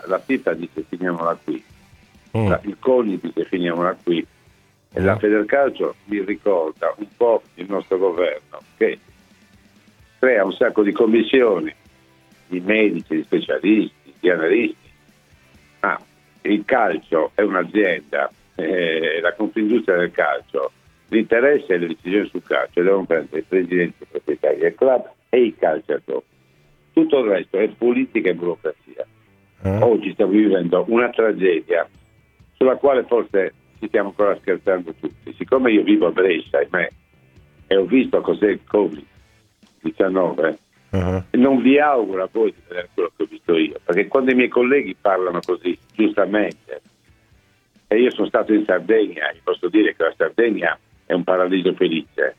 la FIFA dice finiamola qui, il CONI dice finiamola qui, e la Federcalcio mi ricorda un po' il nostro governo che crea un sacco di commissioni di medici, di specialisti, di analisti. Il calcio è un'azienda, la Confindustria del calcio, l'interesse e le decisioni sul calcio devono prendere i presidenti, i proprietari del club e i calciatori. Tutto il resto è politica e burocrazia. Oggi stiamo vivendo una tragedia sulla quale forse ci stiamo ancora scherzando tutti. Siccome io vivo a Brescia, ahimè, e ho visto cos'è il Covid-19, non vi auguro a voi di vedere quello che ho visto io, perché quando i miei colleghi parlano così, giustamente, e io sono stato in Sardegna, vi posso dire che la Sardegna è un paradiso felice,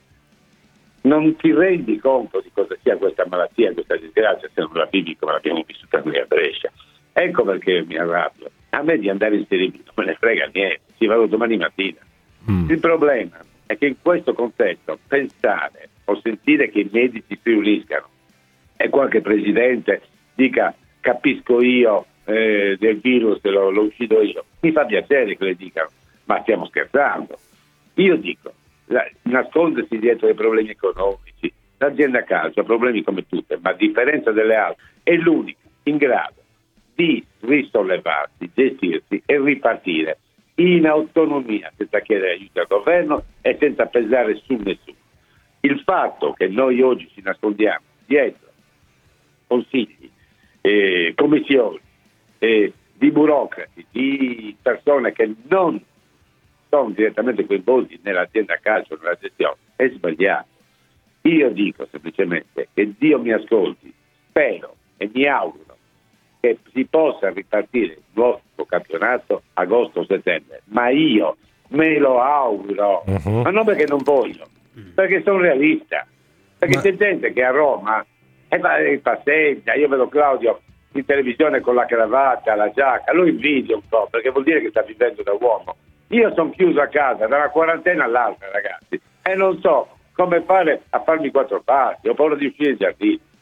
non ti rendi conto di cosa sia questa malattia, questa disgrazia, se non la vivi come l'abbiamo vissuta noi a Brescia. Ecco perché mi arrabbio. A me di andare in Serie B non me ne frega niente, ci vado domani mattina. Il problema è che in questo contesto pensare o sentire che i medici si uniscano e qualche presidente dica capisco io del virus, lo uccido io, mi fa piacere che le dicano, ma stiamo scherzando. Io dico, nascondersi dietro ai problemi economici, l'azienda calcio ha problemi come tutte, ma a differenza delle altre è l'unica in grado di risollevarsi, gestirsi e ripartire in autonomia, senza chiedere aiuto al governo e senza pesare su nessuno. Il fatto che noi oggi ci nascondiamo dietro consigli, commissioni, di burocrati, di persone che non sono direttamente coinvolti nell'azienda calcio, nella gestione, è sbagliato. Io dico semplicemente che Dio mi ascolti, spero e mi auguro che si possa ripartire il nuovo campionato agosto-settembre, ma io me lo auguro, ma non perché non voglio, perché sono realista, perché c'è gente che a Roma passeggia, io vedo Claudio in televisione con la cravatta, la giacca, lo invidio un po' perché vuol dire che sta vivendo da uomo. Io sono chiuso a casa da una quarantena all'altra, ragazzi, e non so come fare a farmi 4 passi, ho paura di uscire in giardino.